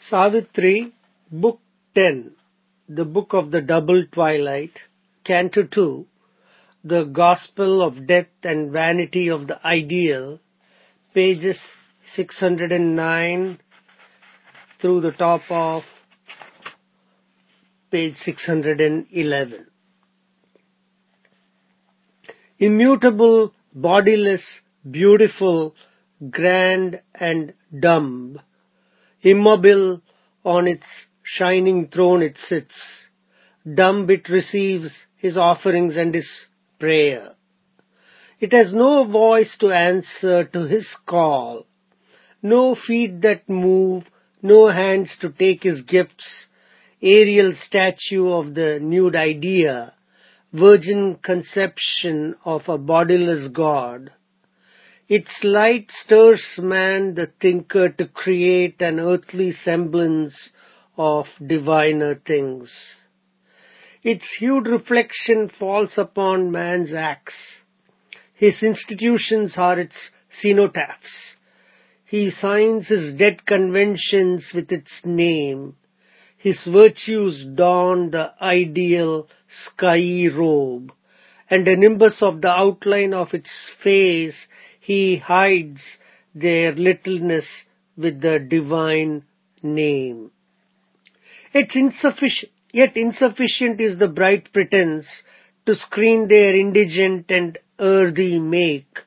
Savitri, Book 10, The Book of the Double Twilight, Canto 2, The Gospel of Death and Vanity of the Ideal, pages 609 through the top of page 611. Immutable, bodiless, beautiful, grand and dumb, immobile on its shining throne it sits, dumb it receives his offerings and his prayer. It has no voice to answer to his call, no feet that move, no hands to take his gifts, aerial statue of the nude idea, virgin conception of a bodiless God. Its light stirs man the thinker to create an earthly semblance of diviner things. Its hued reflection falls upon man's acts. His institutions are its cenotaphs. He signs his dead conventions with its name. His virtues don the ideal skyey robe, and a nimbus of the outline of its face he hides their littleness with the divine name. Yet insufficient is the bright pretense to screen their indigent and earthy make.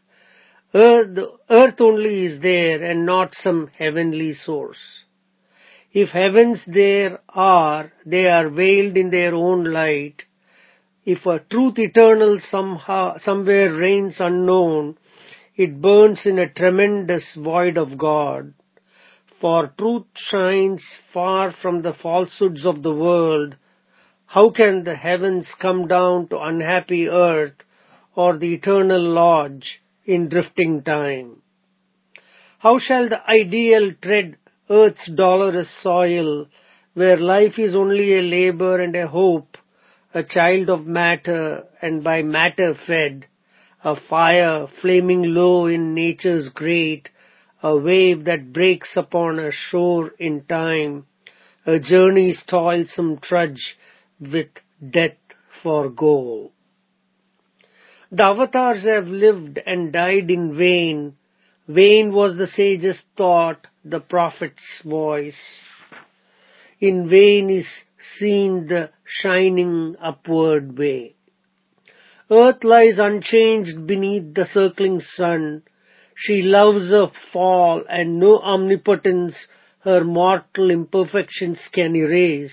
Earth only is there and not some heavenly source. If heavens there are, they are veiled in their own light. If a truth eternal somewhere reigns unknown, it burns in a tremendous void of God. For truth shines far from the falsehoods of the world. How can the heavens come down to unhappy earth, or the eternal lodge in drifting time? How shall the ideal tread earth's dolorous soil, where life is only a labor and a hope, a child of matter and by matter fed, a fire flaming low in nature's grate, a wave that breaks upon a shore in time, a journey's toilsome trudge with death for goal. The avatars have lived and died in vain. Vain was the sage's thought, the prophet's voice. In vain is seen the shining upward way. Earth lies unchanged beneath the circling sun. She loves a fall, and no omnipotence her mortal imperfections can erase.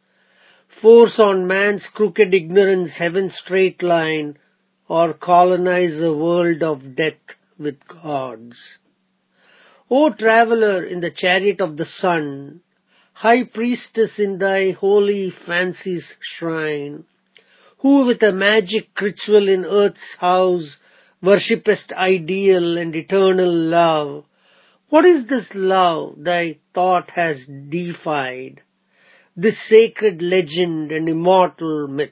Force on man's crooked ignorance heaven's straight line, or colonize a world of death with gods. O traveler in the chariot of the sun, high priestess in thy holy fancy's shrine, who with a magic ritual in earth's house worshipest ideal and eternal love, what is this love thy thought has deified, this sacred legend and immortal myth?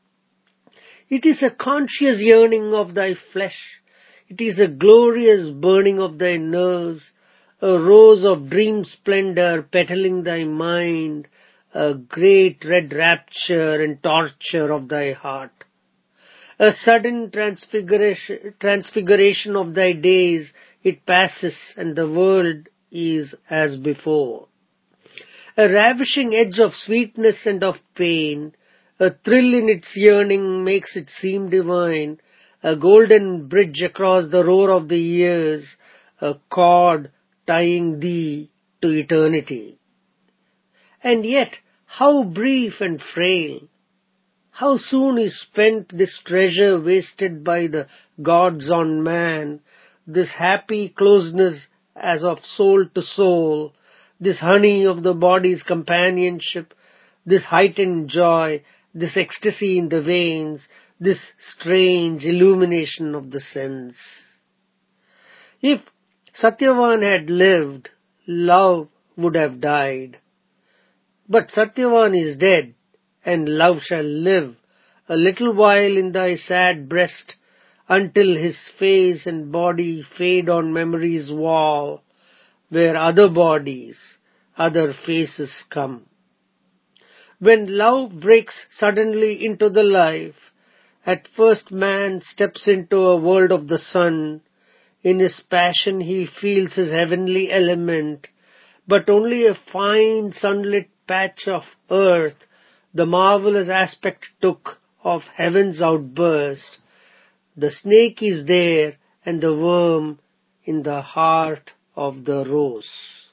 It is a conscious yearning of thy flesh, it is a glorious burning of thy nerves, a rose of dream splendor petaling thy mind, a great red rapture and torture of thy heart. A sudden transfiguration of thy days, it passes and the world is as before. A ravishing edge of sweetness and of pain, a thrill in its yearning makes it seem divine, a golden bridge across the roar of the years, a cord tying thee to eternity. And yet, how brief and frail! How soon is spent this treasure wasted by the gods on man, this happy closeness as of soul to soul, this honey of the body's companionship, this heightened joy, this ecstasy in the veins, this strange illumination of the sense. If Satyavan had lived, love would have died. But Satyavan is dead, and love shall live a little while in thy sad breast, until his face and body fade on memory's wall, where other bodies, other faces come. When love breaks suddenly into the life, at first man steps into a world of the sun. In his passion he feels his heavenly element, but only a fine sunlit patch of earth, the marvelous aspect took of heaven's outburst. The snake is there and the worm in the heart of the rose.